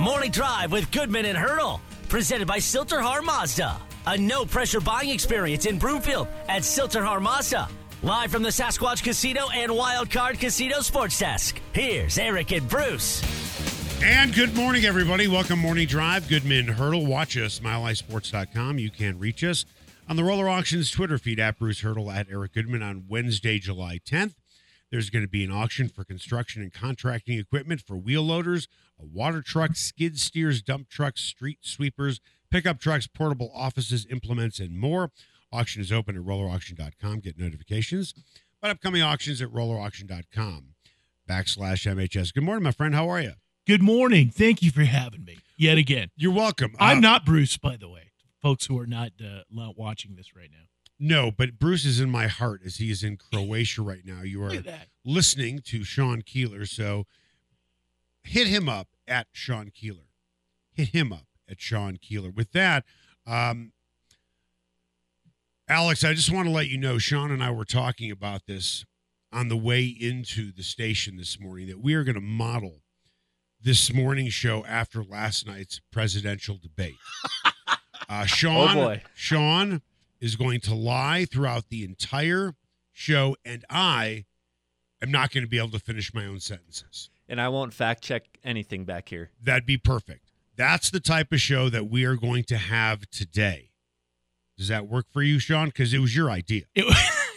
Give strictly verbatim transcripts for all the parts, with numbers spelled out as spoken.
Morning Drive with Goodman and Hurdle, presented by Silterhar Mazda. A no-pressure buying experience in Broomfield at Silterhar Mazda. Live from the Sasquatch Casino and Wild Card Casino Sports Desk. Here's Eric and Bruce. And good morning, everybody. Welcome, Morning Drive. Goodman Hurdle. Watch us, mile high sports dot com. You can reach us on the Roller Auctions Twitter feed at Bruce Hurdle, at Eric Goodman on Wednesday, July tenth. There's going to be an auction for construction and contracting equipment for wheel loaders, a water truck, skid steers, dump trucks, street sweepers, pickup trucks, portable offices, implements, and more. Auction is open at roller auction dot com. Get notifications about upcoming auctions at roller auction dot com backslash M H S. Good morning, my friend. How are you? Good morning. Thank you for having me yet again. You're welcome. I'm uh, not Bruce, by the way, folks who are not, uh, not watching this right now. No, but Bruce is in my heart as he is in Croatia right now. You are Look at that. listening to Sean Keeler, so hit him up at Sean Keeler. Hit him up at Sean Keeler. With that, um, Alex, I just want to let you know, Sean and I were talking about this on the way into the station this morning, that we are going to model this morning's show after last night's presidential debate. Uh, Sean, Oh, boy. Sean is going to lie throughout the entire show, and I am not going to be able to finish my own sentences. And I won't fact check anything back here. That'd be perfect. That's the type of show that we are going to have today. Does that work for you, Sean? Because it was your idea. It,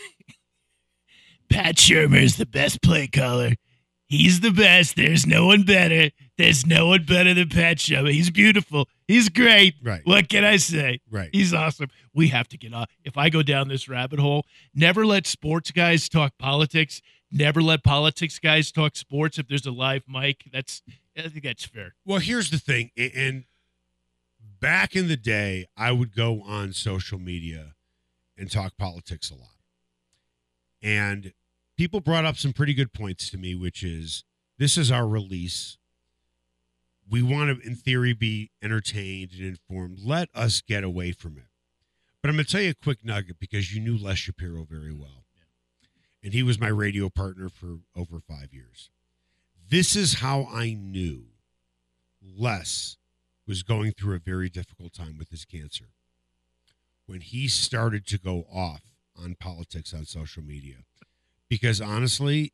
Pat Shermer is the best play caller. He's the best. There's no one better. There's no one better than Pat Shermer. He's beautiful. He's great. Right. What can I say? Right. He's awesome. We have to get off. If I go down this rabbit hole, never let sports guys talk politics. Never let politics guys talk sports if there's a live mic. That's I think that's fair. Well, here's the thing. a- And back in the day, I would go on social media and talk politics a lot. And people brought up some pretty good points to me, which is, this is our release. We want to, in theory, be entertained and informed. Let us get away from it. But I'm going to tell you a quick nugget, because you knew Les Shapiro very well. And he was my radio partner for over five years. This is how I knew Les was going through a very difficult time with his cancer. When he started to go off on politics on social media. Because honestly,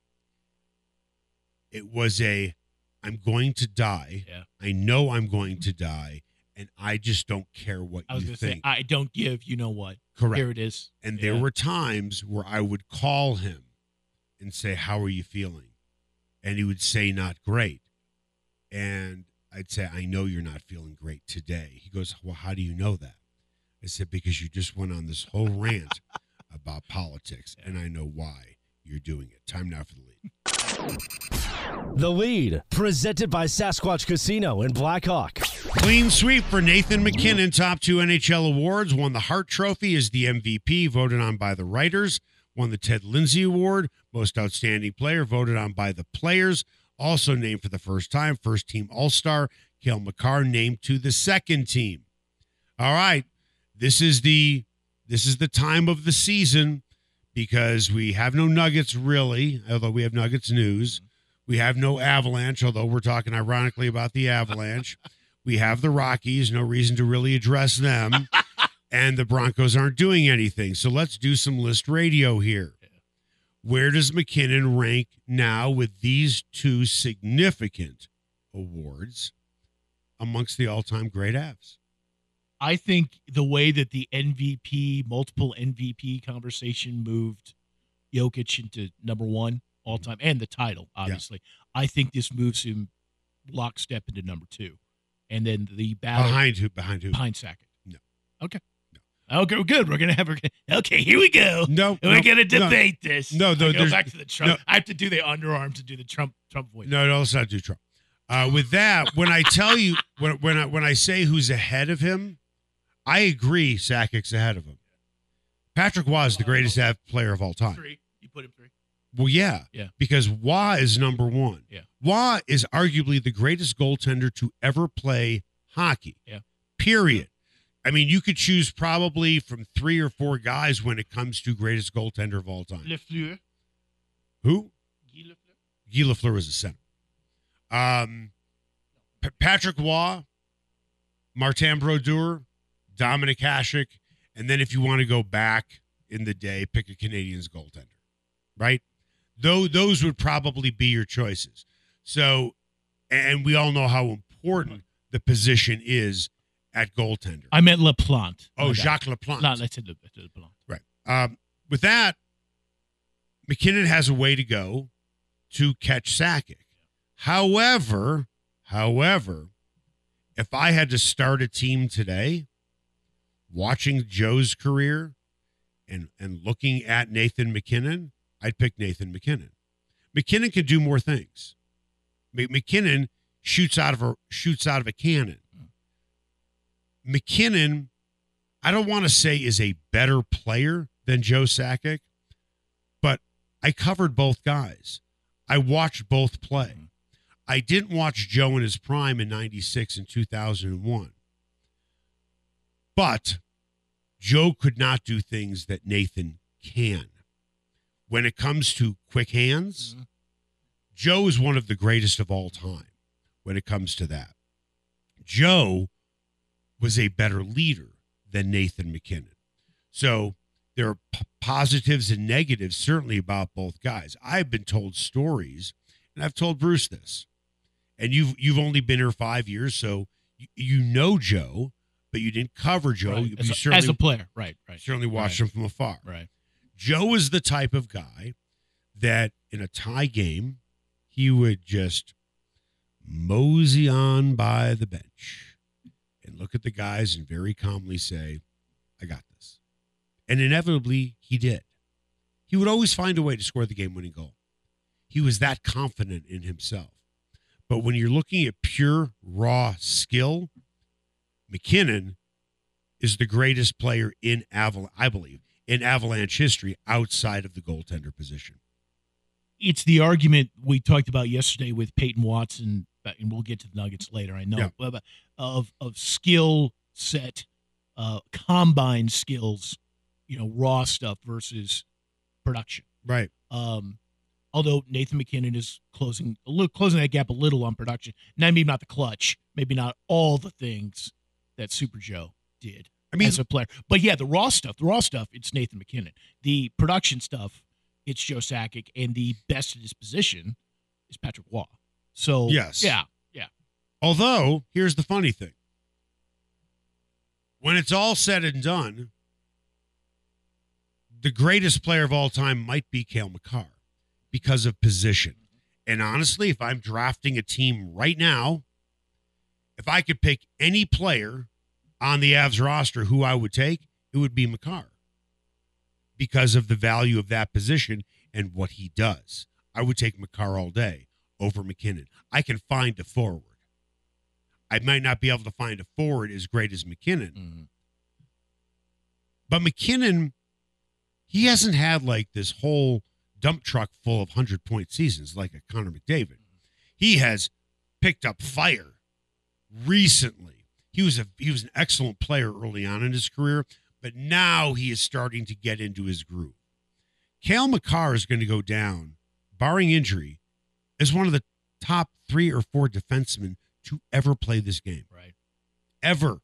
it was a, I'm going to die. Yeah. I know I'm going to die, and I just don't care what I was you going to say, think. I don't give, you know what. Correct. Here it is. And there Yeah. were times where I would call him and say, how are you feeling? And he would say, not great. And I'd say, I know you're not feeling great today. He goes, well, how do you know that? I said, because you just went on this whole rant about politics, and I know why you're doing it. Time now for the lead. The Lead, presented by Sasquatch Casino in Blackhawk. Clean sweep for Nathan McKinnon. Top two N H L awards. Won the Hart Trophy as the M V P, voted on by the writers. Won the Ted Lindsay Award, most outstanding player, voted on by the players. Also named for the first time, first team All-Star. Cale Makar named to the second team. All right, this is the this is the time of the season, because we have no Nuggets really, although we have Nuggets news. We have no Avalanche, although we're talking ironically about the Avalanche. We have the Rockies, no reason to really address them. And the Broncos aren't doing anything. So let's do some list radio here. Where does McKinnon rank now with these two significant awards amongst the all-time great Avs? I think the way that the M V P, multiple M V P conversation moved Jokic into number one all time, and the title, obviously. Yeah. I think this moves him lockstep into number two. And then the battle. Behind who? Behind who? Behind Sackett. No. Okay. No. Okay, good. We're going to have. We're gonna, okay, here we go. No. We're no, going to debate no, this. No, no. I go back to the Trump. No, I have to do the underarm to do the Trump Trump voice. No, no, let's not do Trump. Uh, with that, when I tell you, when, when, I, when I say who's ahead of him, I agree Sackett's ahead of him. Patrick Waugh is the greatest Av player of all time. Three. You put him three. Well, yeah. Yeah. Because Waugh is number one. Yeah. Waugh is arguably the greatest goaltender to ever play hockey. Yeah. Period. I mean, you could choose probably from three or four guys when it comes to greatest goaltender of all time. Lafleur. Who? Guy Lafleur. Guy Lafleur was a center. Um, P- Patrick Waugh, Martin Brodeur, Dominic Hasek, and then if you want to go back in the day, pick a Canadiens goaltender, right? Though those would probably be your choices. So, and we all know how important the position is at goaltender. I meant LaPlante. Oh, My Jacques Laplante. bad. No, I said LaPlante. Right. Um, with that, McKinnon has a way to go to catch Sakic. However, however, if I had to start a team today, watching Joe's career and, and looking at Nathan MacKinnon, I'd pick Nathan MacKinnon. MacKinnon can do more things. M- MacKinnon shoots out of a shoots out of a cannon. MacKinnon, I don't want to say is a better player than Joe Sakic, but I covered both guys. I watched both play. I didn't watch Joe in his prime in ninety-six and two thousand one. But Joe could not do things that Nathan can. When it comes to quick hands, mm-hmm. Joe is one of the greatest of all time when it comes to that. Joe was a better leader than Nathan MacKinnon. So there are p- positives and negatives certainly about both guys. I've been told stories, and I've told Bruce this, and you've you've only been here five years, so you, you know Joe, but you didn't cover Joe. Right. You As, a, certainly, as a player, right, right. certainly watched right. him from afar. Right. Joe is the type of guy that in a tie game, he would just mosey on by the bench and look at the guys and very calmly say, I got this. And inevitably, he did. He would always find a way to score the game-winning goal. He was that confident in himself. But when you're looking at pure, raw skill, MacKinnon is the greatest player in Aval- I believe, in Avalanche history outside of the goaltender position. It's the argument we talked about yesterday with Peyton Watson, and we'll get to the Nuggets later, I know, Yeah. but of of skill set, uh, combine skills, you know, raw stuff versus production. Right. Um, although Nathan MacKinnon is closing a little, closing that gap a little on production. Now, maybe not the clutch, maybe not all the things that Super Joe did I mean, as a player. But yeah, the raw stuff, the raw stuff, it's Nathan MacKinnon. The production stuff, it's Joe Sakic, and the best in his position is Patrick Waugh. So Yes. yeah, yeah. although, here's the funny thing. When it's all said and done, the greatest player of all time might be Cale Makar because of position. And honestly, if I'm drafting a team right now, if I could pick any player on the Avs roster who I would take, it would be Makar because of the value of that position and what he does. I would take Makar all day over MacKinnon. I can find a forward. I might not be able to find a forward as great as MacKinnon. Mm-hmm. But MacKinnon, he hasn't had like this whole dump truck full of hundred-point seasons like a Connor McDavid. He has picked up fire recently. He was a he was an excellent player early on in his career, but now he is starting to get into his groove. Cale Makar is going to go down, barring injury, as one of the top three or four defensemen to ever play this game. Right. Ever.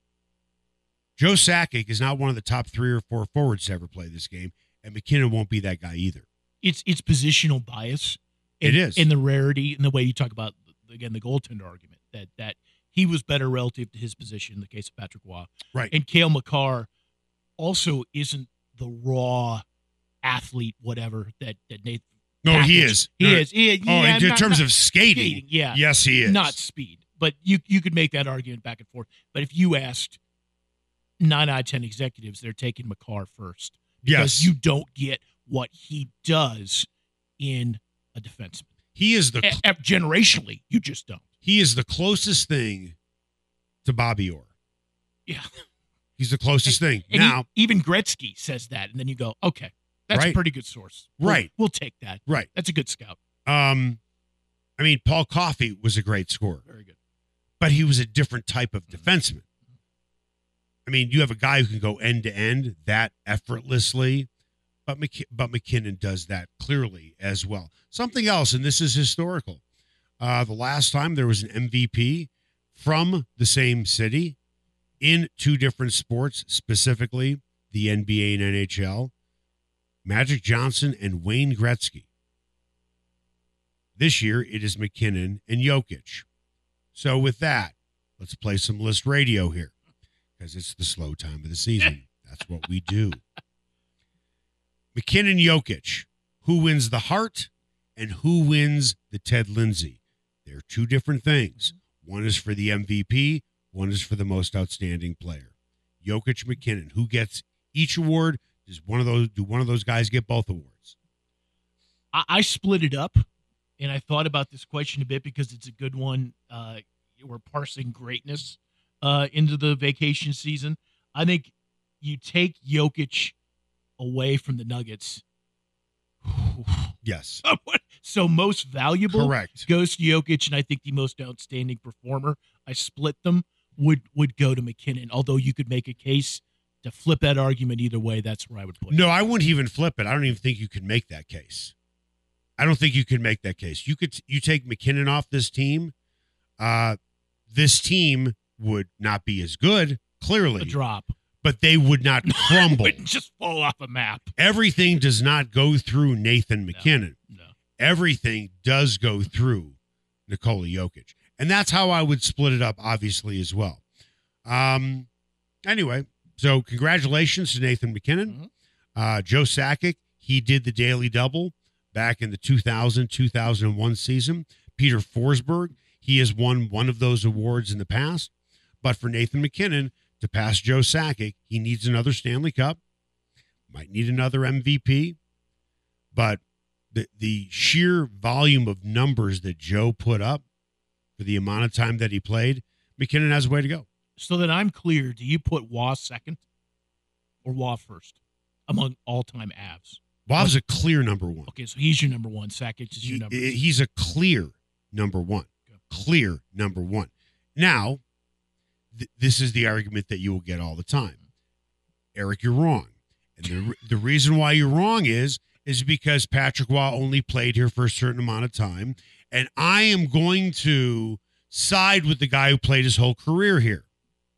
Joe Sakic is not one of the top three or four forwards to ever play this game, and MacKinnon won't be that guy either. It's it's positional bias. It in, is. in the rarity, in the way you talk about, again, the goaltender argument, that that he was better relative to his position in the case of Patrick Waugh. Right. And Cale Makar also isn't the raw athlete, whatever, that, that Nathan. No, he package. is. He No, is. He, Oh, yeah, in not- terms not of skating, skating, yeah. yes, he is. Not speed. But you you could make that argument back and forth. But if you asked nine out of ten executives, they're taking Makar first. Because Yes. you don't get what he does in a defenseman. He is the A- a- generationally, you just don't. he is the closest thing to Bobby Orr. Yeah. He's the closest thing. And Now, e- even Gretzky says that, and then you go, okay, that's Right. a pretty good source. We'll- Right. We'll take that. right. That's a good scout. Um, I mean, Paul Coffey was a great scorer, Very good. but he was a different type of defenseman. I mean, you have a guy who can go end to end that effortlessly, but Mc, but MacKinnon does that clearly as well. Something else, and this is historical. Uh, the last time there was an M V P from the same city in two different sports, specifically the N B A and N H L, Magic Johnson and Wayne Gretzky. This year, it is McKinnon and Jokic. So with that, let's play some list radio here because it's the slow time of the season. That's what we do. McKinnon, Jokic. Who wins the Hart and who wins the Ted Lindsay? They're two different things. One is for the M V P. One is for the most outstanding player. Jokic, McKinnon. Who gets each award? Does one of those? Do one of those guys get both awards? I, I split it up, and I thought about this question a bit because it's a good one. Uh, we're parsing greatness uh, into the vacation season. I think you take Jokic away from the Nuggets. Yes. So most valuable Correct. goes to Jokic, and I think the most outstanding performer, I split them, would would go to McKinnon. Although you could make a case to flip that argument either way, that's where I would put it. No, I wouldn't even flip it. I don't even think you could make that case. I don't think you could make that case. You could you take McKinnon off this team, uh, this team would not be as good, clearly. A drop. But they would not crumble. Wouldn't just fall off a map. Everything does not go through Nathan McKinnon. No, no. Everything does go through Nikola Jokic. And that's how I would split it up, obviously, as well. Um, anyway, so congratulations to Nathan McKinnon. Mm-hmm. Uh, Joe Sakic, he did the daily double back in the two thousand, two thousand one season. Peter Forsberg, he has won one of those awards in the past. But for Nathan McKinnon, to pass Joe Sakic, he needs another Stanley Cup, might need another M V P, but the the sheer volume of numbers that Joe put up for the amount of time that he played, McKinnon has a way to go. So that I'm clear, do you put Waugh second or Waugh first among all-time Avs? Waugh's a clear number one. Okay, so he's your number one. Sakic is your He, number he's a clear number one. Okay. Clear number one. Now, th- this is the argument that you will get all the time. Eric, you're wrong. And the, the reason why you're wrong is, is because Patrick Waugh only played here for a certain amount of time. And I am going to side with the guy who played his whole career here.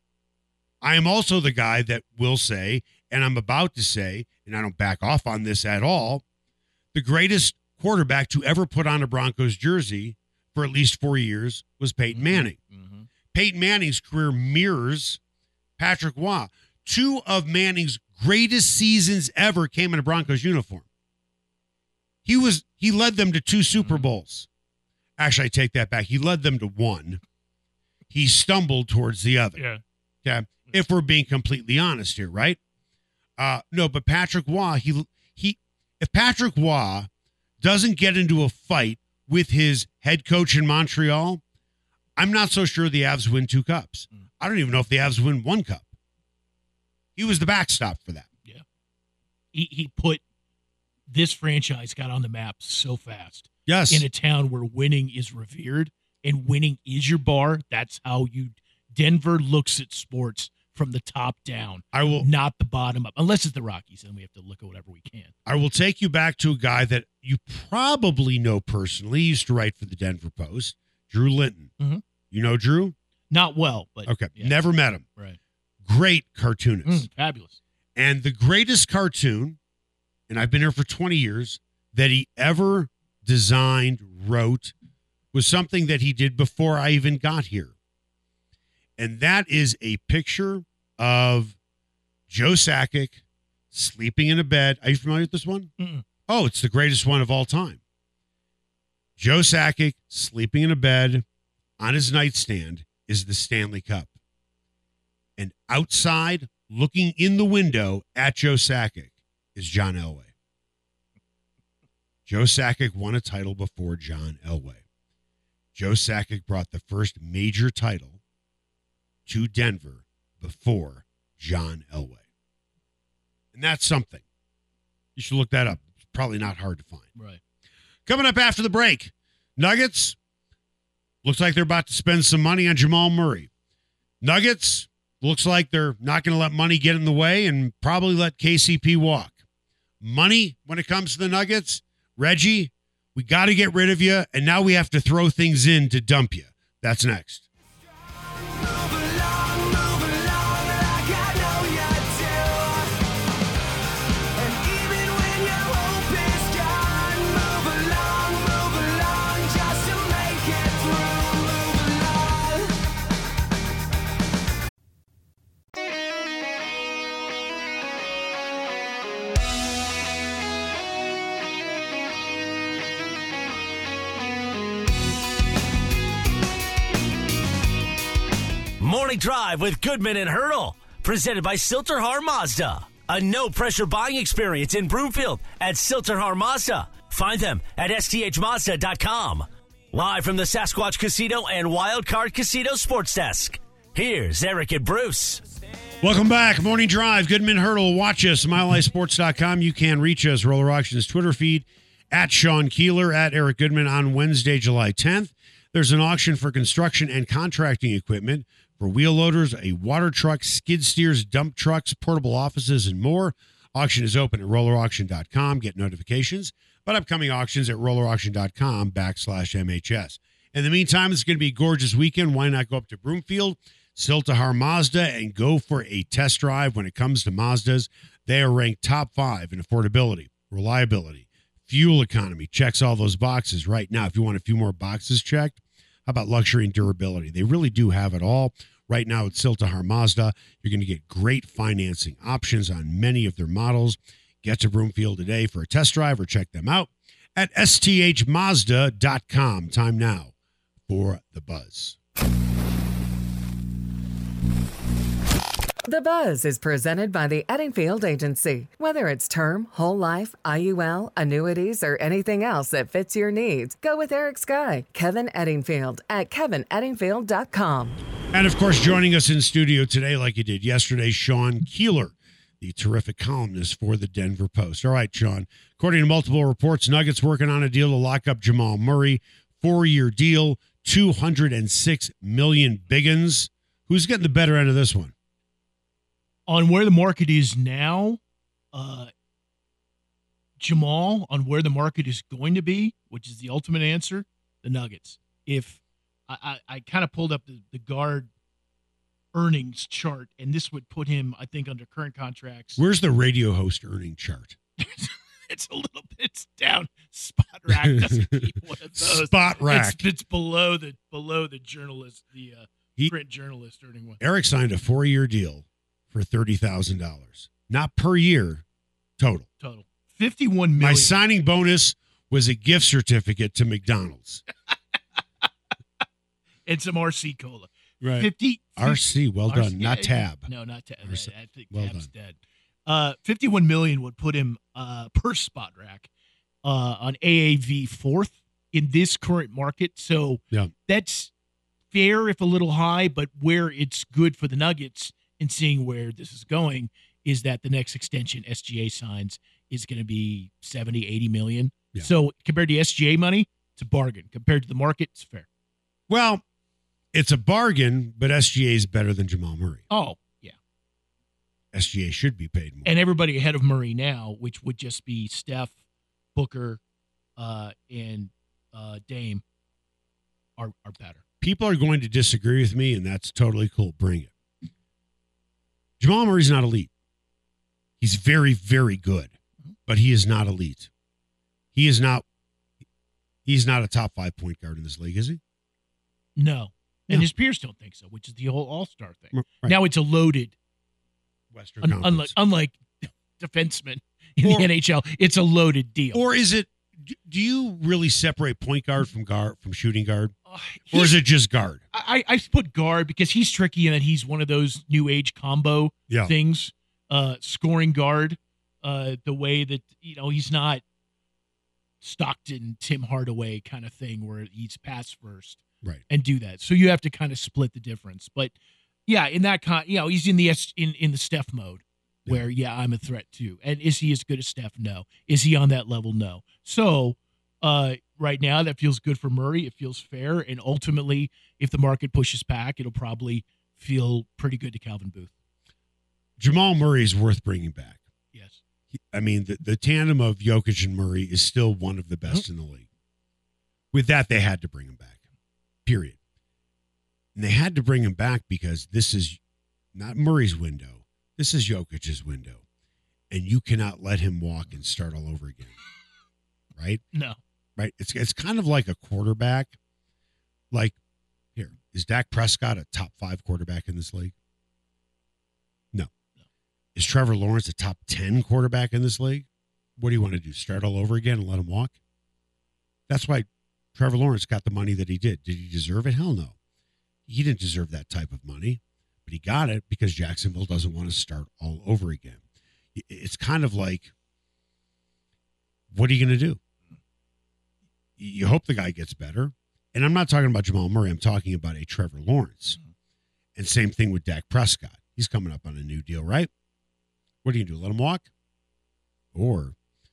I am also the guy that will say, and I'm about to say, and I don't back off on this at all, the greatest quarterback to ever put on a Broncos jersey for at least four years was Peyton Manning. Mm-hmm. Peyton Manning's career mirrors Patrick Waugh. Two of Manning's greatest seasons ever came in a Broncos uniform. He was he led them to two Super Bowls. Actually, I take that back. He led them to one. He stumbled towards the other. Yeah. Okay. If we're being completely honest here, right? Uh, no, but Patrick Waugh, he he if Patrick Waugh doesn't get into a fight with his head coach in Montreal, I'm not so sure the Avs win two cups. Mm. I don't even know if the Avs win one cup. He was the backstop for that. Yeah. He he put this franchise got on the map so fast. Yes. In a town where winning is revered and winning is your bar. That's how you Denver looks at sports from the top down. I will not the bottom up. Unless it's the Rockies, then we have to look at whatever we can. I will take you back to a guy that you probably know personally. He used to write for the Denver Post, Drew Linton. Mm-hmm. You know Drew? Not well, but okay. Yeah. Never met him. Right. Great cartoonist. Mm, fabulous. And the greatest cartoon, and I've been here for twenty years, that he ever designed, wrote, was something that he did before I even got here. And that is a picture of Joe Sakic sleeping in a bed. Are you familiar with this one? Mm-mm. Oh, it's the greatest one of all time. Joe Sakic sleeping in a bed. On his nightstand is the Stanley Cup. And outside, looking in the window at Joe Sakic, is John Elway. Joe Sakic won a title before John Elway. Joe Sakic brought the first major title to Denver before John Elway. And that's something. You should look that up. It's probably not hard to find. Right. Coming up after the break, Nuggets. Looks like they're about to spend some money on Jamal Murray. Nuggets, looks like they're not going to let money get in the way and probably let K C P walk. Money, when it comes to the Nuggets, Reggie, we got to get rid of you, and now we have to throw things in to dump you. That's next. Morning Drive with Goodman and Hurdle, presented by Silterhar Mazda. A no-pressure buying experience in Broomfield at Silterhar Mazda. Find them at S T H Mazda dot com. Live from the Sasquatch Casino and Wild Card Casino Sports Desk, here's Eric and Bruce. Welcome back. Morning Drive. Goodman Hurdle. Watch us, mile high sports dot com. You can reach us, Roller Auctions Twitter feed, at Sean Keeler, at Eric Goodman on Wednesday, July tenth. There's an auction for construction and contracting equipment for wheel loaders, a water truck, skid steers, dump trucks, portable offices, and more. Auction is open at roller auction dot com. Get notifications about upcoming auctions at roller auction dot com backslash M H S. In the meantime, it's going to be a gorgeous weekend. Why not go up to Broomfield, Silterhar Mazda, and go for a test drive? When it comes to Mazdas, they are ranked top five in affordability, reliability, fuel economy. Checks all those boxes right now. If you want a few more boxes checked, how about luxury and durability? They really do have it all. Right now at Silterhar Mazda, you're going to get great financing options on many of their models. Get to Broomfield today for a test drive or check them out at S T H Mazda dot com. Time now for The Buzz. The Buzz is presented by the Eddingfield Agency. Whether it's term, whole life, I U L, annuities, or anything else that fits your needs, go with Eric Sky, Kevin Eddingfield at Kevin Eddingfield dot com. And, of course, joining us in studio today, like he did yesterday, Sean Keeler, the terrific columnist for the Denver Post. All right, Sean, according to multiple reports, Nuggets working on a deal to lock up Jamal Murray. Four-year deal, two hundred six million dollars biggins. Who's getting the better end of this one? On where the market is now, uh, Jamal, on where the market is going to be, which is the ultimate answer, the Nuggets. If I, I, I kind of pulled up the, the guard earnings chart, and this would put him, I think, under current contracts. Where's the radio host earning chart? It's a little bit down. Spot Rack doesn't keep one of those. Spot Rack. It's, it's below the below the journalist, the uh, he, print journalist earning one. Eric signed a four-year deal for thirty thousand dollars. Not per year, total. Total. fifty-one million My dollars. signing bonus was a gift certificate to McDonald's. And some R C Cola. Right. fifty R C, well R C, done. Not yeah, Tab. No, not Tab. R C. I think Well Tab's done. dead. Uh, fifty-one million would put him uh, per Spot Rack uh, on A A V fourth in this current market. So Yeah. that's fair if a little high, but where it's good for the Nuggets in seeing where this is going is that the next extension S G A signs is going to be seventy, eighty million. Yeah. So compared to S G A money, it's a bargain. Compared to the market, it's fair. Well, it's a bargain, but S G A is better than Jamal Murray. Oh, yeah. S G A should be paid more. And everybody ahead of Murray now, which would just be Steph, Booker, uh, and uh, Dame, are are better. People are going to disagree with me, and that's totally cool. Bring it. Jamal Murray's not elite. He's very, very good, but he is not elite. He is not. He's not a top five point guard in this league, is he? No. And No. his peers don't think so, which is the whole all-star thing. Right. Now it's a loaded, Western un- Conference. unlike unlike defensemen in Or- the N H L, it's a loaded deal. Or is it? Do you really separate point guard from guard from shooting guard, Uh, or is he's- it just guard? I, I put guard because he's tricky in that he's one of those new age combo Yeah. things, uh, scoring guard, uh, the way that, you know, he's not Stockton, Tim Hardaway kind of thing where he's pass first Right. and do that. So you have to kind of split the difference. But yeah, in that con, you know, he's in the S, in, in the Steph mode where, yeah, I'm a threat too. And is he as good as Steph? No. Is he on that level? No. So, uh, right now that feels good for Murray. It feels fair. And ultimately, if the market pushes back, it'll probably feel pretty good to Calvin Booth. Jamal Murray is worth bringing back. Yes. He- I mean, the, the tandem of Jokic and Murray is still one of the best in the league. With that, they had to bring him back, period. And they had to bring him back because this is not Murray's window. This is Jokic's window. And you cannot let him walk and start all over again. Right? No. Right? It's it's kind of like a quarterback. Like, here, is Dak Prescott a top five quarterback in this league? No. No. Is Trevor Lawrence a top ten quarterback in this league? What do you want to do? Start all over again and let him walk? That's why Trevor Lawrence got the money that he did. Did he deserve it? Hell no. he didn't deserve that type of money, but he got it because Jacksonville doesn't want to start all over again. It's kind of like, what are you going to do? You hope the guy gets better. And I'm not talking about Jamal Murray. I'm talking about a Trevor Lawrence. And same thing with Dak Prescott. He's coming up on a new deal, right? What are you going to do? Let him walk? Or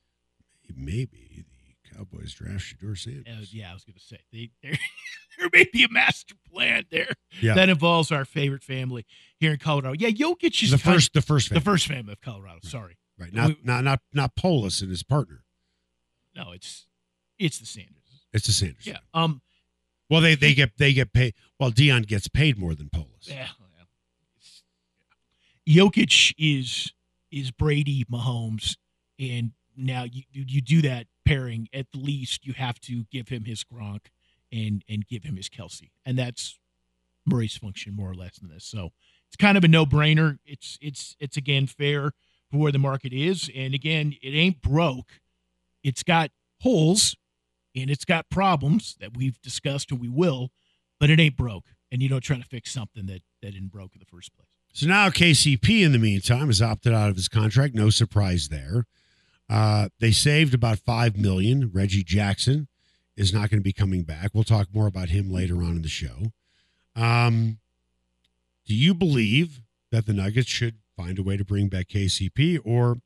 maybe the Cowboys draft Shedeur Sanders. Uh, yeah, I was going to say, they, there, there may be a master plan there Yeah. that involves our favorite family here in Colorado. Yeah, Jokic is The kind first, of- the first the family. first family of Colorado. Sorry. Right. Not, We- not, not, not Polis and his partner. No, it's it's the Sanders. It's the Sanders. Yeah. Um. Well, they, they get they get paid. Well, Dion gets paid more than Polis. Yeah. yeah. It's- yeah. Jokic is is Brady, Mahomes, and now you you do that pairing. At the least, you have to give him his Gronk and and give him his Kelsey, and that's Murray's function more or less in this. So it's kind of a no brainer. It's it's it's again fair for where the market is, and again, it ain't broke. It's got holes and it's got problems that we've discussed and we will, but it ain't broke. And you don't try to fix something that, that didn't broke in the first place. So now K C P, in the meantime, has opted out of his contract. No surprise there. Uh, they saved about five million dollars. Reggie Jackson is not going to be coming back. We'll talk more about him later on in the show. Um, do you believe that the Nuggets should find a way to bring back K C P or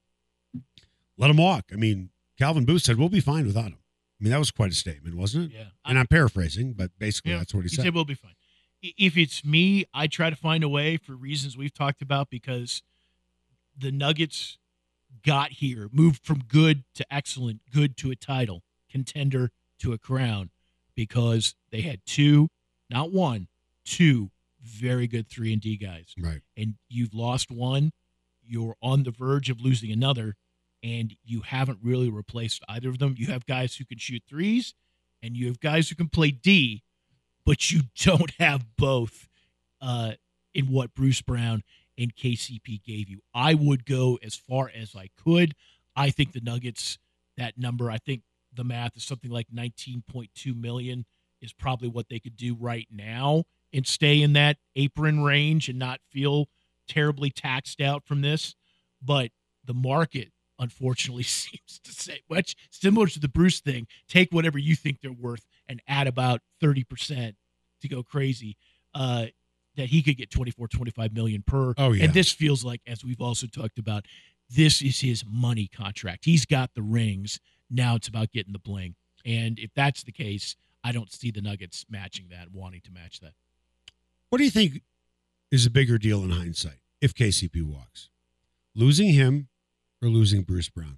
let him walk? I mean, Calvin Booth said, we'll be fine without him. I mean, that was quite a statement, wasn't it? Yeah. And I'm paraphrasing, but basically Yeah, that's what he He said. said we'll be fine. I- If it's me, I try to find a way for reasons we've talked about because the Nuggets got here, moved from good to excellent, good to a title, contender to a crown because they had two, not one, two very good three and D guys. Right. And you've lost one, you're on the verge of losing another, and you haven't really replaced either of them. You have guys who can shoot threes, and you have guys who can play D, but you don't have both uh, in what Bruce Brown and K C P gave you. I would go as far as I could. I think the Nuggets, that number, I think the math is something like nineteen point two million is probably what they could do right now and stay in that apron range and not feel terribly taxed out from this. But the market, unfortunately, seems to say much similar to the Bruce thing. Take whatever you think they're worth and add about thirty percent to go crazy. Uh, that he could get twenty-four, twenty-five million per. Oh, yeah. And this feels like, as we've also talked about, this is his money contract. He's got the rings. Now it's about getting the bling. And if that's the case, I don't see the Nuggets matching that, wanting to match that. What do you think is a bigger deal in hindsight if K C P walks? Losing him or losing Bruce Brown?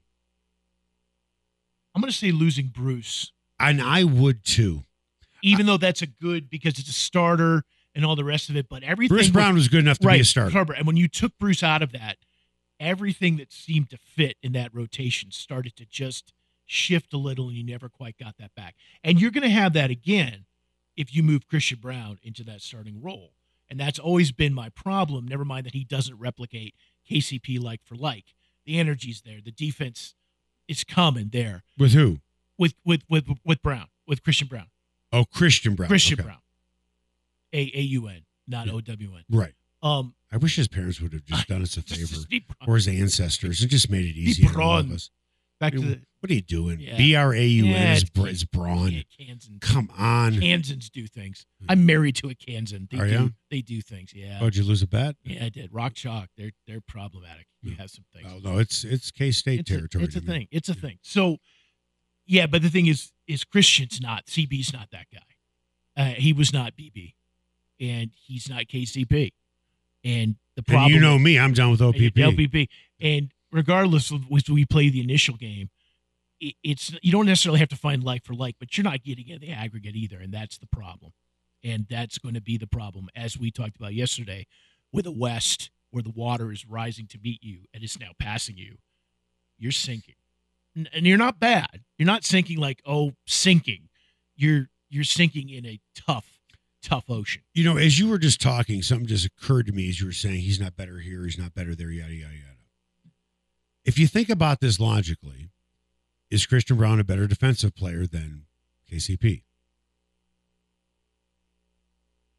I'm going to say losing Bruce, And I would too. even though that's a good because it's a starter and all the rest of it. But everything Bruce was- Brown was good enough to right, be a starter. Herbert. And when you took Bruce out of that, everything that seemed to fit in that rotation started to just shift a little, and you never quite got that back. And you're going to have that again if you move Christian Brown into that starting role. And that's always been my problem. Never mind that he doesn't replicate K C P like for like. The energy's there. The defense is coming there With who? with with with with Brown, with Christian Brown. Oh, Christian Brown. Christian Okay. Brown. A A U N, not O W N. Right. Um, I wish his parents would have just done us a favor, Steve Brown. or his ancestors, and just made it easier to love Braun. us. Back I to mean, the what are you doing? Yeah. B R A U N Yeah, is, it's- br- is Braun. Yeah, Kansans. Come on. Kansans do things. I'm married to a Kansan. They Are do. ya? They do things. Yeah. Oh, did you lose a bet? Yeah, I did. Rock chalk. They're they're problematic. You have some things. Oh, no, it's it's K State it's a, territory. it's a to me. thing. It's a thing. So, yeah, but the thing is, is Christian's not. C B's not that guy. Uh, he was not B B, and he's not K C P. And the problem, And you know me, I'm down with O P P. L P P. And regardless of which we play the initial game, it, it's you don't necessarily have to find like for like, but you're not getting in the aggregate either, and that's the problem. And that's going to be the problem, as we talked about yesterday, with the West, where the water is rising to meet you and it's now passing you. You're sinking, N- and you're not bad. You're not sinking like oh sinking. You're you're sinking in a tough, tough ocean. You know, as you were just talking, something just occurred to me as you were saying he's not better here, he's not better there, yada, yada, yada. If you think about this logically, is Christian Brown a better defensive player than K C P?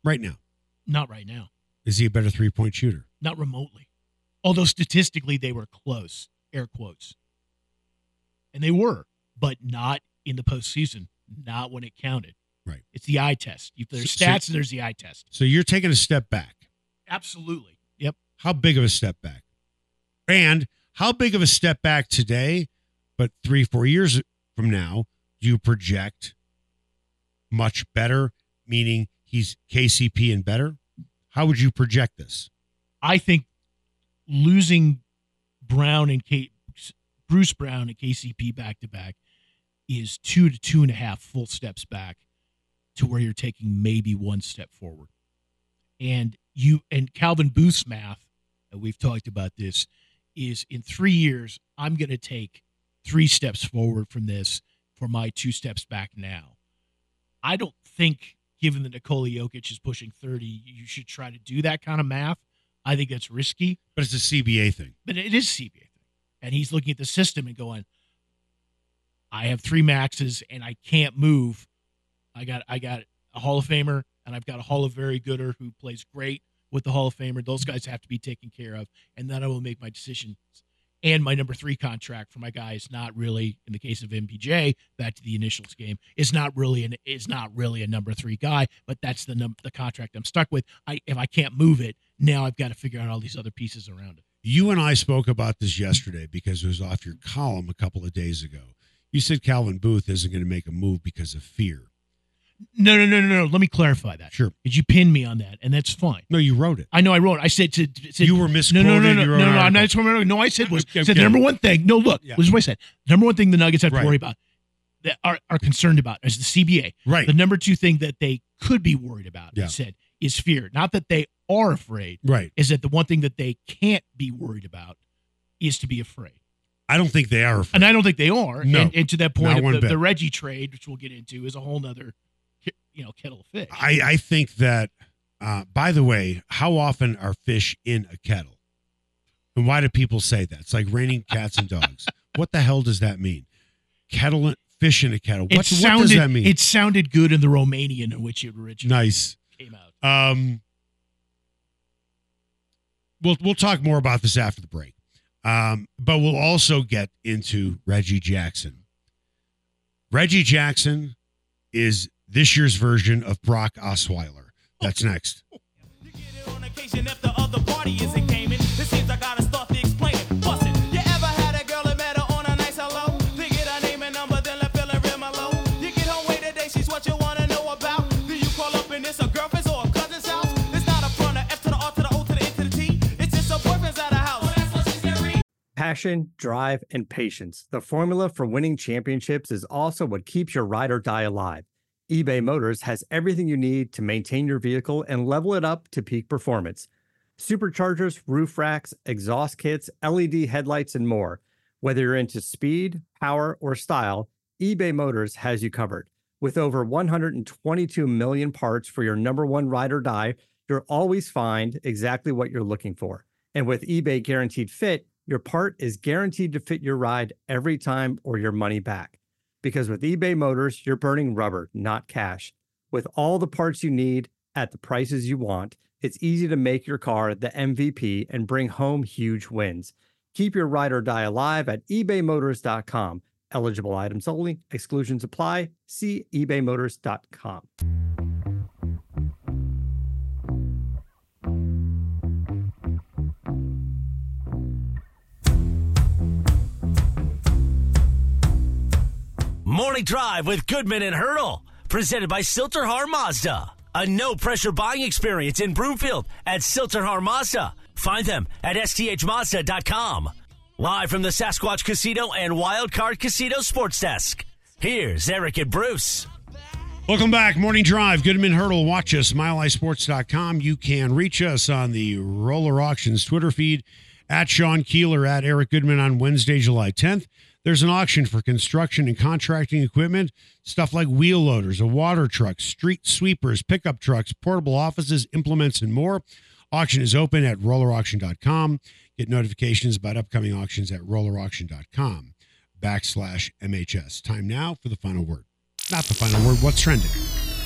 right now? Not right now. Is he a better three-point shooter? Not remotely. Although statistically they were close, air quotes. And they were, but not in the postseason, not when it counted. Right. It's the eye test. If there's So- stats, so- there's the eye test. So you're taking a step back. Absolutely. Yep. How big of a step back? And how big of a step back today, but three, four years from now, do you project much better, meaning he's K C P and better? How would you project this? I think losing Brown and K, Bruce Brown and K C P back to back is two to two and a half full steps back to where you're taking maybe one step forward. And you and Calvin Booth's math, and we've talked about this, is in three years, I'm going to take three steps forward from this for my two steps back now. I don't think, given that Nikola Jokic is pushing thirty, you should try to do that kind of math. I think that's risky. But it's a C B A thing. But it is C B A thing. And he's looking at the system and going, I have three maxes and I can't move. I got I got a Hall of Famer and I've got a Hall of Very Gooder who plays great with the Hall of Famer. Those guys have to be taken care of. And then I will make my decisions. And my number three contract for my guy is not really, in the case of M P J, back to the initials game, is not really an is not really a number three guy, but that's the num- the contract I'm stuck with. I if I can't move it, now I've got to figure out all these other pieces around it. You and I spoke about this yesterday because it was off your column a couple of days ago. You said Calvin Booth isn't going to make a move because of fear. No, no, no, no, no. Let me clarify that. Sure. Because you pinned me on that, and that's fine. No, you wrote it. I know I wrote it. I said to said, You were no, misquoted. no, no, no, You no, wrote no, an no. I'm article. not just remembering. No, I said was Okay, said the okay. number one thing. No, look, Yeah. this is what I said. Number one thing the Nuggets have Right. to worry about that are, are concerned about is the C B A. Right. The number two thing that they could be worried about, Yeah. I said, is fear. Not that they are afraid. Right. Is that the one thing that they can't be worried about is to be afraid. I don't think they are afraid. And I don't think they are. No. And, and to that Not point, one of the, bit. the Reggie trade, which we'll get into, is a whole nother, you know, kettle of fish. I, I think that, uh, by the way, how often are fish in a kettle? And why do people say that? It's like raining cats and dogs. What the hell does that mean? Kettle, fish in a kettle. It What, sounded, what does that mean? It sounded good in the Romanian in which it originally Nice. came out. Um, we'll we'll talk more about this after the break, um, but we'll also get into Reggie Jackson. Reggie Jackson is this year's version of Brock Osweiler. That's next. You get it on occasion if the other party isn't gaming. It seems I gotta start to explain it. Bust it. You ever had a girl that met her on a nice hello? They get her name and number, then let feel her real mellow. You get home way today, she's what you wanna know about. Do you call up and it's a girlfriend's or a cousin's house? It's not a front, a F to the R to the O to the A to the T. It's just a boyfriend's at a house. Oh, that's what she's getting. Passion, drive, and patience. The formula for winning championships is also what keeps your ride or die alive. eBay Motors has everything you need to maintain your vehicle and level it up to peak performance. Superchargers, roof racks, exhaust kits, L E D headlights, and more. Whether you're into speed, power, or style, eBay Motors has you covered. With over one hundred twenty-two million parts for your number one ride or die, you'll always find exactly what you're looking for. And with eBay Guaranteed Fit, your part is guaranteed to fit your ride every time or your money back. Because with eBay Motors, you're burning rubber, not cash. With all the parts you need at the prices you want, it's easy to make your car the M V P and bring home huge wins. Keep your ride or die alive at ebay motors dot com. Eligible items only. Exclusions apply. See ebay motors dot com. Morning Drive with Goodman and Hurdle, presented by Silterhar Mazda. A no-pressure buying experience in Broomfield at Silterhar Mazda. Find them at S T H Mazda dot com. Live from the Sasquatch Casino and Wild Card Casino Sports Desk. Here's Eric and Bruce. Welcome back. Morning Drive. Goodman Hurdle. Watch us, mile high sports dot com. You can reach us on the Roller Auctions Twitter feed, at Sean Keeler, at Eric Goodman on Wednesday, July tenth. There's an auction for construction and contracting equipment, stuff like wheel loaders, a water truck, street sweepers, pickup trucks, portable offices, implements, and more. Auction is open at roller auction dot com. Get notifications about upcoming auctions at roller auction dot com backslash M H S. Time now for the final word. Not the final word, what's trending?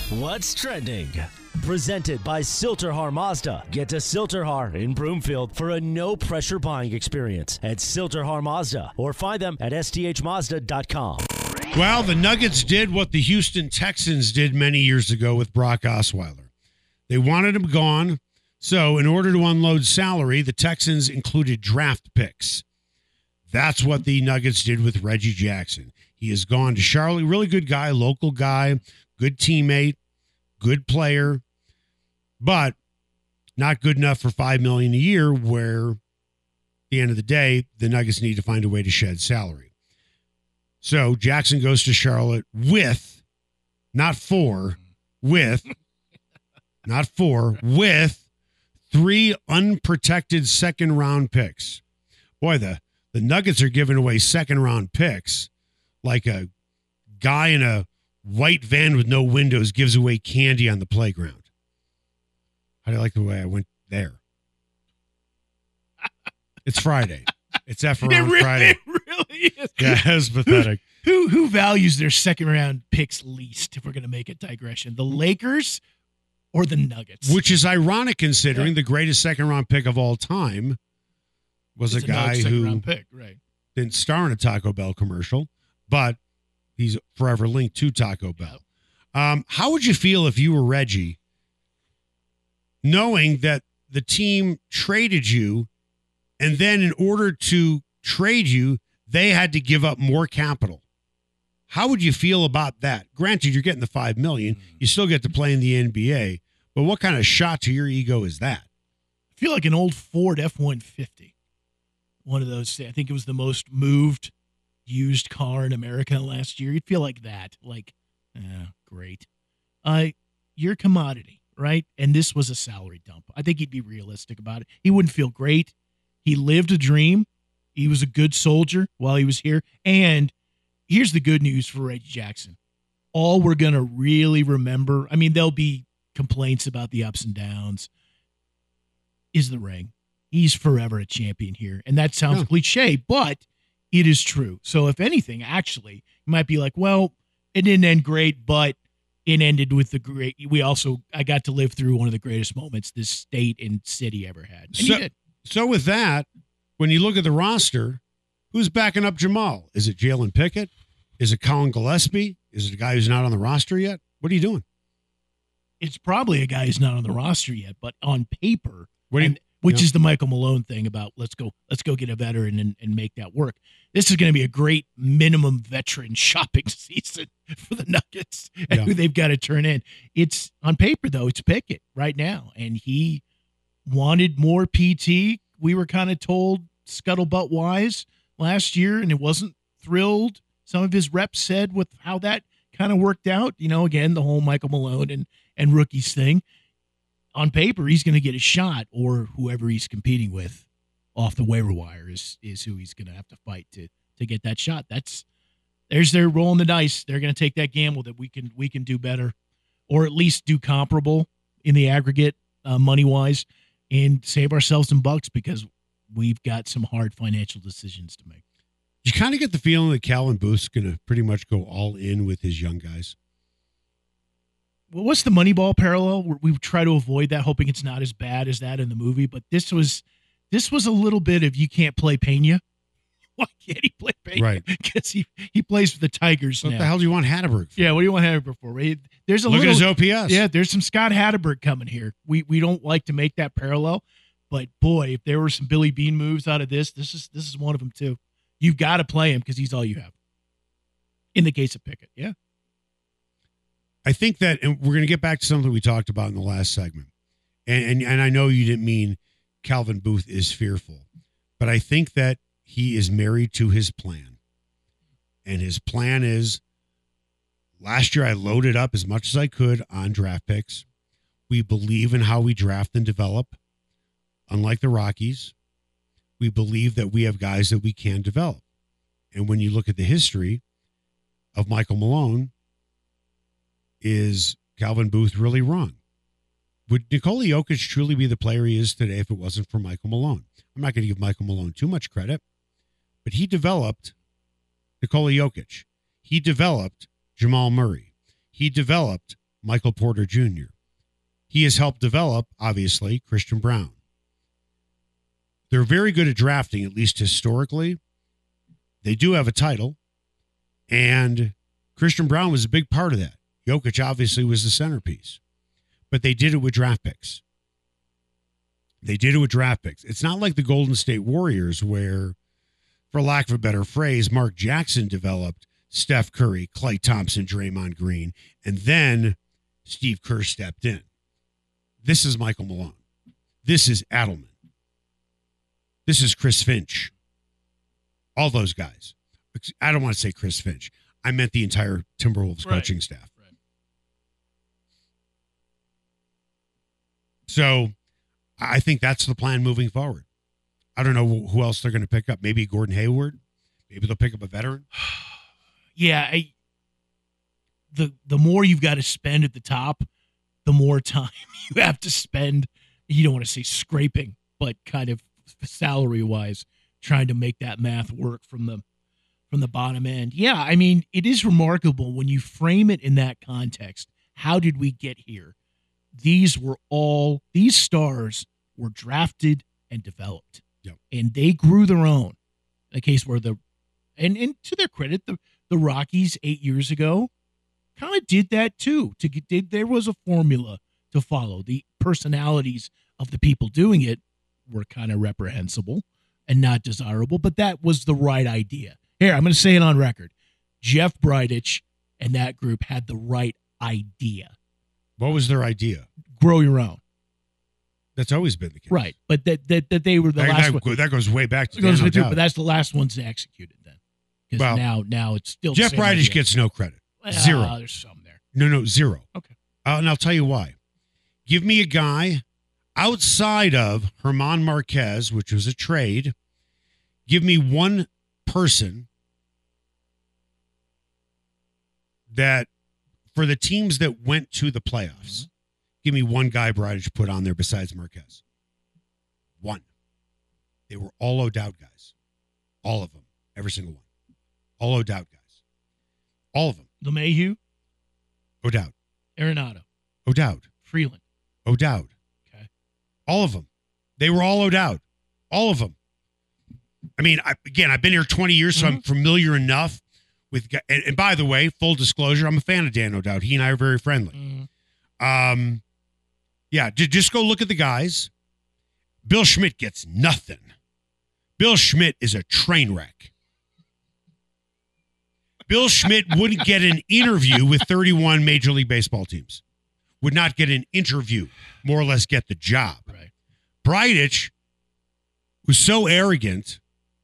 What's trending? Presented by Silterhar Mazda. Get to Silterhar in Broomfield for a no-pressure buying experience at Silterhar Mazda, or find them at S T H Mazda dot com. Well, the Nuggets did what the Houston Texans did many years ago with Brock Osweiler. They wanted him gone, so in order to unload salary, the Texans included draft picks. That's what the Nuggets did with Reggie Jackson. He has gone to Charlotte. Really good guy, local guy, good teammate, good player, but not good enough for five million dollars a year, where at the end of the day, the Nuggets need to find a way to shed salary. So Jackson goes to Charlotte with, not for, with, not for, with three unprotected second-round picks. Boy, the, the Nuggets are giving away second-round picks like a guy in a white van with no windows gives away candy on the playground. How do you like the way I went there? It's Friday. It's F around It really, Friday. it really is. Yeah, it's pathetic. Who who values their second round picks least, if we're going to make a digression? The Lakers or the Nuggets? Which is ironic considering Yeah. the greatest second round pick of all time was It's a guy second who round pick, right? didn't star in a Taco Bell commercial, but he's forever linked to Taco Bell. Um, how would you feel if you were Reggie, knowing that the team traded you, and then in order to trade you, they had to give up more capital? How would you feel about that? Granted, you're getting the five million dollars. You still get to play in the N B A, but what kind of shot to your ego is that? I feel like an old Ford F one fifty. One of those, I think it was the most moved used car in America last year. You'd feel like that. Like, eh, great. Uh, you're a commodity, right? And this was a salary dump. I think he'd be realistic about it. He wouldn't feel great. He lived a dream. He was a good soldier while he was here. And here's the good news for Reggie Jackson. All we're going to really remember, I mean, there'll be complaints about the ups and downs, is the ring. He's forever a champion here. And that sounds Yeah. cliche, but it is true. So if anything, actually, you might be like, well, it didn't end great, but it ended with the great. We also, I got to live through one of the greatest moments this state and city ever had. And So- he did. So with that, when you look at the roster, who's backing up Jamal? Is it Jalen Pickett? Is it Colin Gillespie? Is it a guy who's not on the roster yet? What are you doing? It's probably a guy who's not on the roster yet, but on paper, What do you, and- which yeah. is the Michael Malone thing about let's go, let's go get a veteran and, and make that work. This is going to be a great minimum veteran shopping season for the Nuggets and Yeah. who they've got to turn in. It's on paper though, it's Pickett right now, and he wanted more P T. We were kind of told scuttlebutt wise last year, and it wasn't thrilled. Some of his reps said with how that kind of worked out. You know, again, the whole Michael Malone and and rookies thing. On paper, he's going to get a shot, or whoever he's competing with off the waiver wire is is who he's going to have to fight to to get that shot. That's there's their rolling the dice. They're going to take that gamble that we can we can do better, or at least do comparable in the aggregate uh, money wise, and save ourselves some bucks because we've got some hard financial decisions to make. you kind of get the feeling that Calvin Booth's going to pretty much go all in with his young guys? Well, what's the Moneyball parallel? We try to avoid that, hoping it's not as bad as that in the movie. But this was, this was a little bit of you can't play Pena. Why can't he play Pena? Right. Because he, he plays for the Tigers What now. the hell do you want Hatterberg for? Yeah, what do you want Hatterberg for? Right? There's a Look little, at his O P S. yeah, there's some Scott Hatterberg coming here. We we don't like to make that parallel, but boy, if there were some Billy Bean moves out of this, this is this is one of them too. You've got to play him because he's all you have. In the case of Pickett, yeah. I think that, and we're going to get back to something we talked about in the last segment. And, and and I know you didn't mean Calvin Booth is fearful, but I think that he is married to his plan. And his plan is, last year I loaded up as much as I could on draft picks. We believe in how we draft and develop. Unlike the Rockies, we believe that we have guys that we can develop. And when you look at the history of Michael Malone, is Calvin Booth really wrong? Would Nikola Jokic truly be the player he is today if it wasn't for Michael Malone? I'm not going to give Michael Malone too much credit, but he developed Nikola Jokic. He developed Jamal Murray. He developed Michael Porter Junior He has helped develop, obviously, Christian Braun. They're very good at drafting, at least historically. They do have a title, and Christian Braun was a big part of that. Jokic obviously was the centerpiece, but they did it with draft picks. They did it with draft picks. It's not like the Golden State Warriors where, for lack of a better phrase, Mark Jackson developed Steph Curry, Klay Thompson, Draymond Green, and then Steve Kerr stepped in. This is Michael Malone. This is Adelman. This is Chris Finch. All those guys. I don't want to say Chris Finch. I meant the entire Timberwolves Right. coaching staff. Right. So I think that's the plan moving forward. I don't know who else they're going to pick up. Maybe Gordon Hayward. Maybe they'll pick up a veteran. Yeah, I, the the more you've got to spend at the top, the more time you have to spend. You don't want to say scraping, but kind of salary wise, trying to make that math work from the from the bottom end. Yeah, I mean, it is remarkable when you frame it in that context. How did we get here? These were all these stars were drafted and developed, Yep. and they grew their own. In a case where the and and to their credit, the the Rockies eight years ago kind of did that too. To get, did there was a formula to follow. The personalities of the people doing it were kind of reprehensible and not desirable, but that was the right idea. Here, I'm going to say it on record. Jeff Bridich and that group had the right idea. What was their idea? Grow your own. That's always been the case. Right. But that that, that they were the That, last that, one. that goes way back to It goes Dan with you, O'Dowd. but that's the last ones to execute it then. Because Well, now, now it's still Jeff the same Bridich idea. gets no credit. Well, Zero. There's some there. No, no, zero. Okay. Uh, and I'll tell you why. Give me a guy outside of Herman Marquez, which was a trade. Give me one person that, for the teams that went to the playoffs, give me one guy Bridich put on there besides Marquez. One. They were all O'Dowd guys. All of them. Every single one. All O'Dowd guys. All of them. LeMahieu, O'Dowd. Arenado, O'Dowd. Freeland. O'Dowd. Okay. All of them. They were all O'Dowd. All of them. I mean, I, again, I've been here twenty years, so I'm familiar enough with. And, and by the way, full disclosure, I'm a fan of Dan O'Dowd. He and I are very friendly. Mm. Um, yeah, j- just go look at the guys. Bill Schmidt gets nothing. Bill Schmidt is a train wreck. Bill Schmidt wouldn't get an interview with thirty-one Major League Baseball teams. Would not get an interview, more or less get the job. Right. Bridich was so arrogant.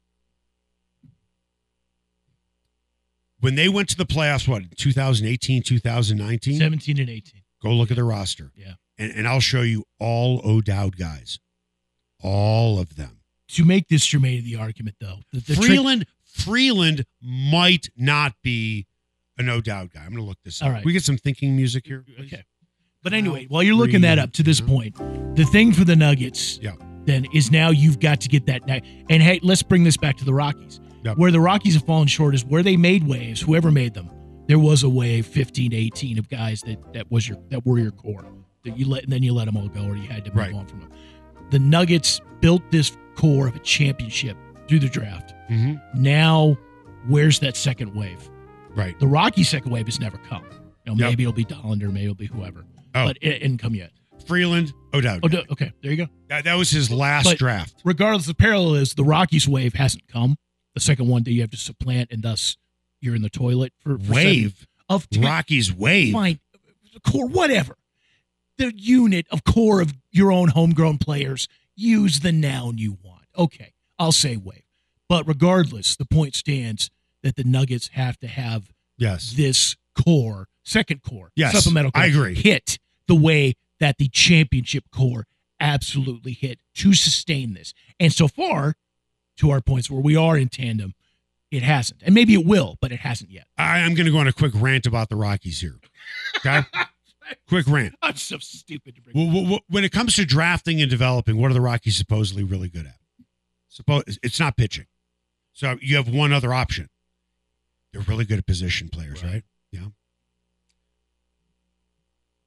When they went to the playoffs, what, twenty eighteen, twenty nineteen? seventeen and eighteen. Go look at the roster. Yeah. And, and I'll show you all O'Dowd guys. All of them. To make this germane to the argument, though, the, the trick- Freeland Freeland might not be an O'Dowd guy. I'm going to look this up. All right. We get some thinking music here. please? Okay. But anyway, while you're looking that up to this point, the thing for the Nuggets Yeah. then is now you've got to get that. And hey, let's bring this back to the Rockies. Yep. Where the Rockies have fallen short is where they made waves, whoever made them. There was a wave, fifteen to eighteen of guys that that was your that were your core. That you let and then you let them all go or you had to move Right. on from them. The Nuggets built this core of a championship through the draft. Mhm. Now, where's that second wave? Right. The Rockies' second wave has never come. You know, Yep. maybe it'll be Dollander, maybe it'll be whoever. Oh. But it didn't come yet. Freeland, O'Dowd. Oh, do- okay, there you go. That, that was his last But draft. Regardless, the parallel is the Rockies' wave hasn't come. The second one that you have to supplant, and thus you're in the toilet for, for Wave. seven- of ten, Rockies wave. fine, core, whatever. The unit of core of your own homegrown players. Use the noun you want. Okay, I'll say wave. But regardless, the point stands that the Nuggets have to have Yes. this core, second core, Yes, supplemental core, I agree. hit the way that the championship core absolutely hit to sustain this. And so far, to our points where we are in tandem, it hasn't. And maybe it will, but it hasn't yet. I, I'm going to go on a quick rant about the Rockies here. Okay? Quick rant. I'm so stupid to bring Well, well, well, when it comes to drafting and developing, what are the Rockies supposedly really good at? Suppose it's not pitching. So you have one other option. They're really good at position players, right? Yeah.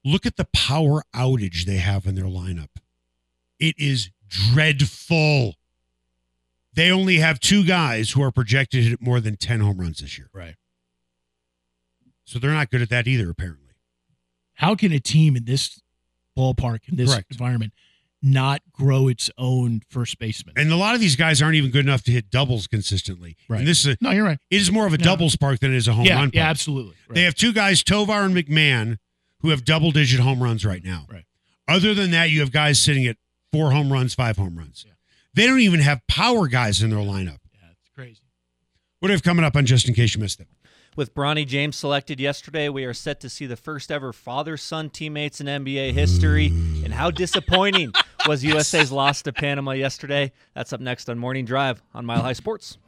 Look at the power outage they have in their lineup. It is dreadful. They only have two guys who are projected to hit more than ten home runs this year. Right. So they're not good at that either, apparently. How can a team in this ballpark, in this Correct. environment, not grow its own first baseman? And a lot of these guys aren't even good enough to hit doubles consistently. Right. And this is a, No, you're right. it is more of a No. doubles park than it is a home yeah, run park. yeah, absolutely. Right. They have two guys, Tovar and McMahon, who have double-digit home runs right now. Right. Other than that, you have guys sitting at four home runs, five home runs. Yeah. They don't even have power guys in their lineup. Yeah, it's crazy. What do you have coming up on Just In Case You Missed It? With Bronny James selected yesterday, we are set to see the first ever father-son teammates in N B A history. And how disappointing was U S A's loss to Panama yesterday? That's up next on Morning Drive on Mile High Sports.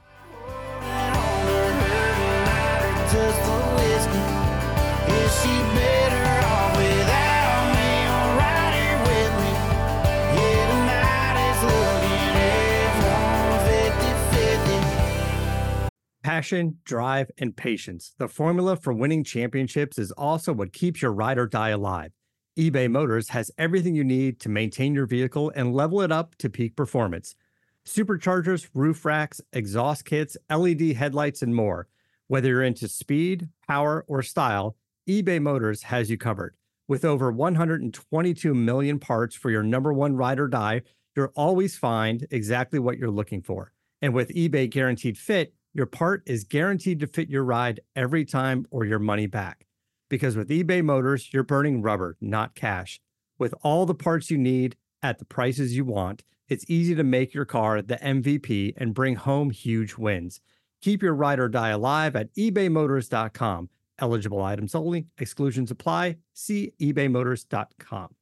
Passion, drive, and patience. The formula for winning championships is also what keeps your ride or die alive. eBay Motors has everything you need to maintain your vehicle and level it up to peak performance. Superchargers, roof racks, exhaust kits, L E D headlights, and more. Whether you're into speed, power, or style, eBay Motors has you covered. With over one hundred twenty-two million parts for your number one ride or die, you'll always find exactly what you're looking for. And with eBay Guaranteed Fit, your part is guaranteed to fit your ride every time or your money back. Because with eBay Motors, you're burning rubber, not cash. With all the parts you need at the prices you want, it's easy to make your car the M V P and bring home huge wins. Keep your ride or die alive at ebay motors dot com. Eligible items only. Exclusions apply. See ebay motors dot com.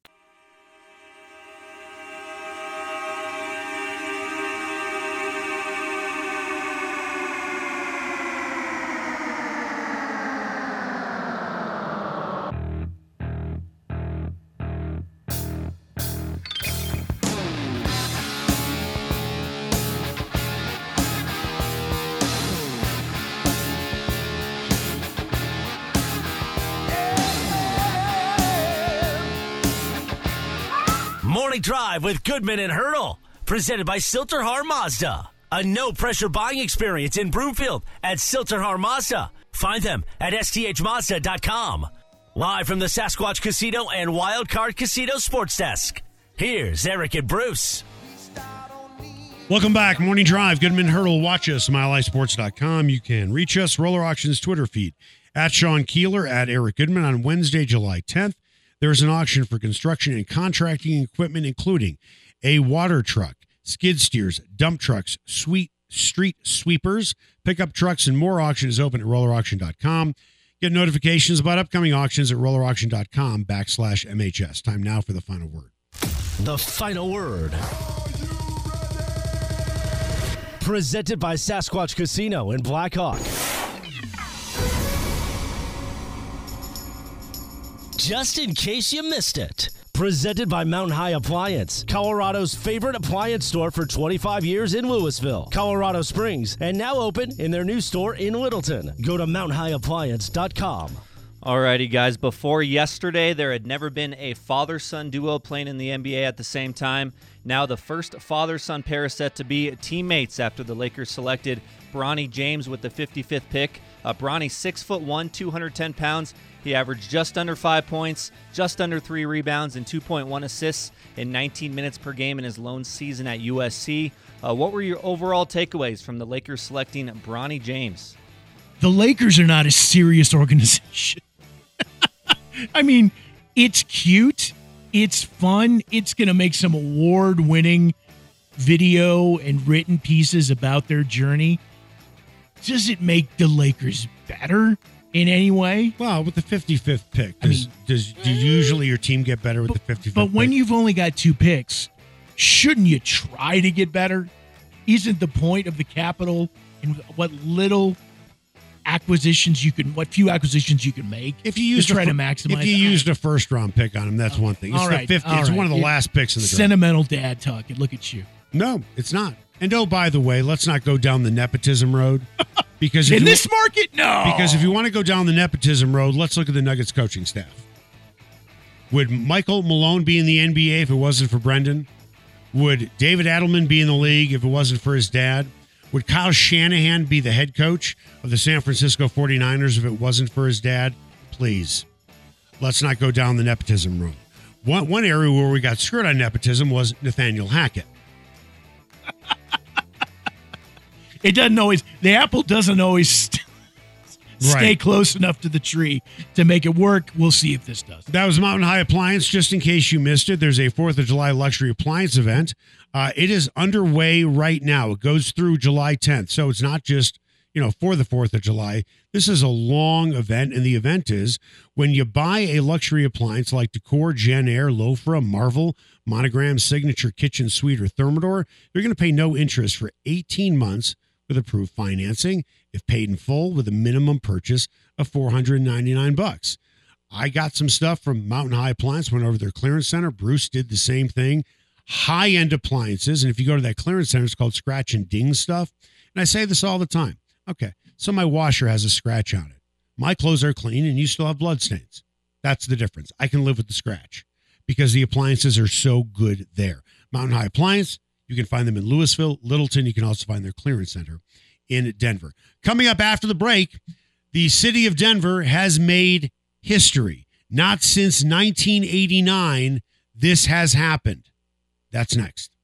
Morning Drive with Goodman and Hurdle, presented by Silterhar Mazda. A no-pressure buying experience in Broomfield at Silterhar Mazda. Find them at S T H Mazda dot com. Live from the Sasquatch Casino and Wild Card Casino Sports Desk, here's Eric and Bruce. Welcome back. Morning Drive. Goodman Hurdle. Watch us, mile high sports dot com. You can reach us, Roller Auctions Twitter feed, at Sean Keeler, at Eric Goodman. On Wednesday, July tenth, there is an auction for construction and contracting equipment, including a water truck, skid steers, dump trucks, sweet street sweepers, pickup trucks, and more. Auction is open at roller auction dot com. Get notifications about upcoming auctions at roller auction dot com backslash M H S. Time now for the final word. The final word. Presented by Sasquatch Casino in Blackhawk. Just in case you missed it. Presented by Mountain High Appliance, Colorado's favorite appliance store for twenty-five years in Louisville, Colorado Springs, and now open in their new store in Littleton. Go to mountain high appliance dot com. Alrighty, guys. Before yesterday, there had never been a father-son duo playing in the N B A at the same time. Now the first father-son pair is set to be teammates after the Lakers selected Bronny James with the fifty-fifth pick. Uh, Bronny, six foot one, two hundred ten pounds. He averaged just under five points, just under three rebounds, and two point one assists in nineteen minutes per game in his lone season at U S C. Uh, what were your overall takeaways from the Lakers selecting Bronny James? The Lakers are not a serious organization. I mean, it's cute. It's fun. It's going to make some award-winning video and written pieces about their journey. Does it make the Lakers better in any way? Well, with the fifty-fifth pick, I does, mean- does do usually your team get better with the fifty-fifth But when pick? you've only got two picks, shouldn't you try to get better? Isn't the point of the capital and what little acquisitions you can, what few acquisitions you can make, If you used to try a, to fir- maximize? if you Ah, used a first round pick on him, that's one thing. It's all the right, fifty. all It's right. one of the It- last picks in the draft. sentimental dad talk. And look at you. No, it's not. And oh, by the way, let's not go down the nepotism road because if In you, this market, no. because if you want to go down the nepotism road, let's look at the Nuggets coaching staff. Would Michael Malone be in the N B A if it wasn't for Brendan? Would David Adelman be in the league if it wasn't for his dad? Would Kyle Shanahan be the head coach of the San Francisco forty-niners if it wasn't for his dad? Please, let's not go down the nepotism road. One, one area where we got screwed on nepotism was Nathaniel Hackett. It doesn't always, the apple doesn't always st- stay Right. close enough to the tree to make it work. We'll see if this does. That was Mountain High Appliance. Just in case you missed it, there's a fourth of July luxury appliance event. Uh, it is underway right now. It goes through July tenth. So it's not just, you know, for the fourth of July. This is a long event, and the event is when you buy a luxury appliance like Decor, Jen Air, Lofra, Marvel, Monogram, Signature, Kitchen Suite, or Thermador, you're going to pay no interest for eighteen months with approved financing, if paid in full, with a minimum purchase of four hundred ninety-nine bucks. I got some stuff from Mountain High Appliance, went over to their clearance center. Bruce did the same thing. High-end appliances, and if you go to that clearance center, it's called Scratch and Ding stuff. And I say this all the time. Okay, so my washer has a scratch on it. My clothes are clean, and you still have blood stains. That's the difference. I can live with the scratch because the appliances are so good there. Mountain High Appliance, you can find them in Louisville, Littleton. You can also find their clearance center in Denver. Coming up after the break, the city of Denver has made history. Not since nineteen eighty-nine this has happened. That's next.